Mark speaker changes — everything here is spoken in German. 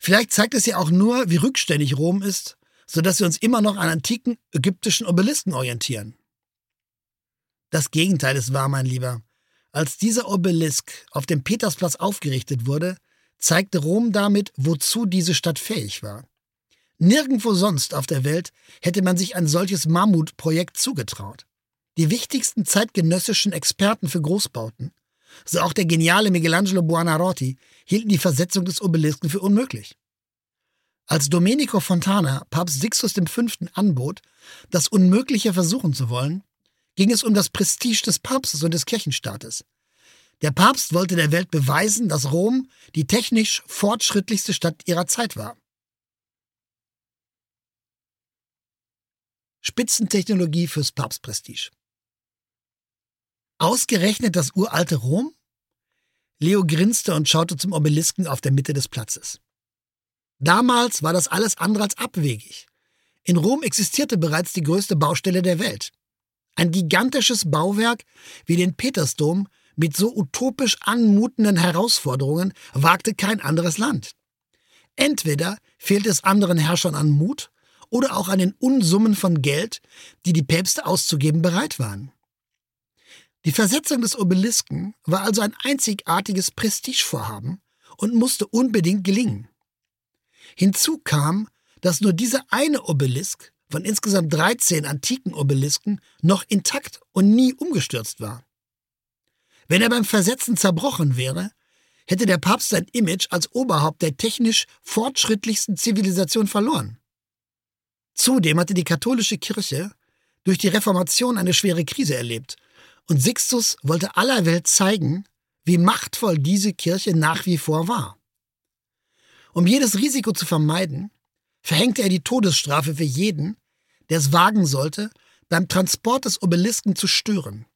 Speaker 1: Vielleicht zeigt es ja auch nur, wie rückständig Rom ist, sodass wir uns immer noch an antiken ägyptischen Obelisken orientieren. Das Gegenteil ist wahr, mein Lieber. Als dieser Obelisk auf dem Petersplatz aufgerichtet wurde, zeigte Rom damit, wozu diese Stadt fähig war. Nirgendwo sonst auf der Welt hätte man sich ein solches Mammutprojekt zugetraut. Die wichtigsten zeitgenössischen Experten für Großbauten, so auch der geniale Michelangelo Buonarroti, hielten die Versetzung des Obelisken für unmöglich. Als Domenico Fontana Papst Sixtus V. anbot, das Unmögliche versuchen zu wollen, ging es um das Prestige des Papstes und des Kirchenstaates. Der Papst wollte der Welt beweisen, dass Rom die technisch fortschrittlichste Stadt ihrer Zeit war. Spitzentechnologie fürs Papstprestige. Ausgerechnet das uralte Rom? Leo grinste und schaute zum Obelisken auf der Mitte des Platzes. Damals war das alles andere als abwegig. In Rom existierte bereits die größte Baustelle der Welt. Ein gigantisches Bauwerk wie den Petersdom mit so utopisch anmutenden Herausforderungen wagte kein anderes Land. Entweder fehlte es anderen Herrschern an Mut oder auch an den Unsummen von Geld, die die Päpste auszugeben bereit waren. Die Versetzung des Obelisken war also ein einzigartiges Prestigevorhaben und musste unbedingt gelingen. Hinzu kam, dass nur dieser eine Obelisk von insgesamt 13 antiken Obelisken noch intakt und nie umgestürzt war. Wenn er beim Versetzen zerbrochen wäre, hätte der Papst sein Image als Oberhaupt der technisch fortschrittlichsten Zivilisation verloren. Zudem hatte die katholische Kirche durch die Reformation eine schwere Krise erlebt und Sixtus wollte aller Welt zeigen, wie machtvoll diese Kirche nach wie vor war. Um jedes Risiko zu vermeiden, verhängte er die Todesstrafe für jeden, der es wagen sollte, beim Transport des Obelisken zu stören.